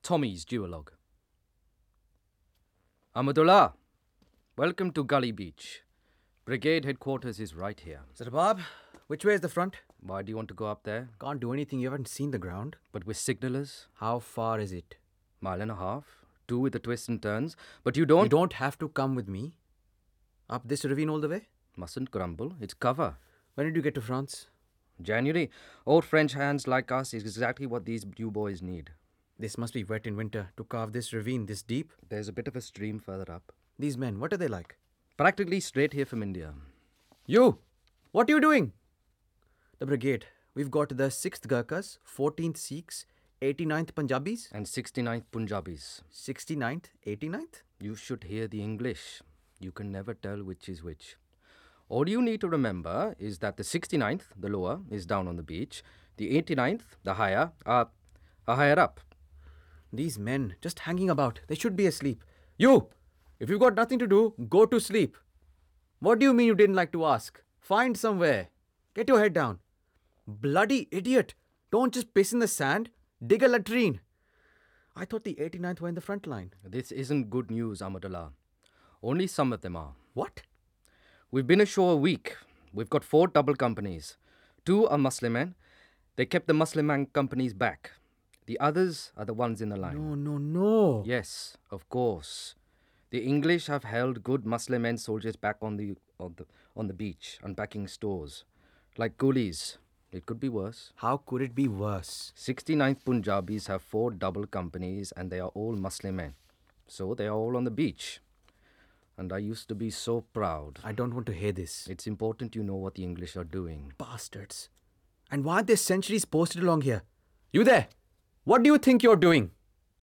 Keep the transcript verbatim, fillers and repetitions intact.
Tommy's duologue. Ahmadullah, welcome to Gully Beach. Brigade headquarters is right here. Sir Bob, which way is the front? Why do you want to go up there? Can't do anything, you haven't seen the ground. But we're signalers. How far is it? Mile and a half. Two with the twists and turns. But you don't... You don't have to come with me. Up this ravine all the way? Mustn't grumble. It's cover. When did you get to France? January. Old French hands like us is exactly what these new boys need. This must be wet in winter to carve this ravine this deep. There's a bit of a stream further up. These men, what are they like? Practically straight here from India. You! What are you doing? The brigade. We've got the sixth Gurkhas, fourteenth Sikhs, eighty-ninth Punjabis. And sixty-ninth Punjabis. sixty-ninth, eighty-ninth? You should hear the English. You can never tell which is which. All you need to remember is that the sixty-ninth, the lower, is down on the beach. The eighty-ninth, the higher, are, are higher up. These men, just hanging about. They should be asleep. You! If you've got nothing to do, go to sleep. What do you mean you didn't like to ask? Find somewhere. Get your head down. Bloody idiot. Don't just piss in the sand. Dig a latrine. I thought the eighty-ninth were in the front line. This isn't good news, Ahmadullah. Only some of them are. What? We've been ashore a week. We've got four double companies. Two are Muslimen. They kept the Muslim companies back. The others are the ones in the line. No, no, no. Yes, of course. The English have held good Muslim men soldiers back on the, on the on the beach, unpacking stores. Like coolies. It could be worse. How could it be worse? sixty-ninth Punjabis have four double companies and they are all Muslim men. So they are all on the beach. And I used to be so proud. I don't want to hear this. It's important you know what the English are doing. Bastards. And why are there sentries posted along here? You there? What do you think you're doing?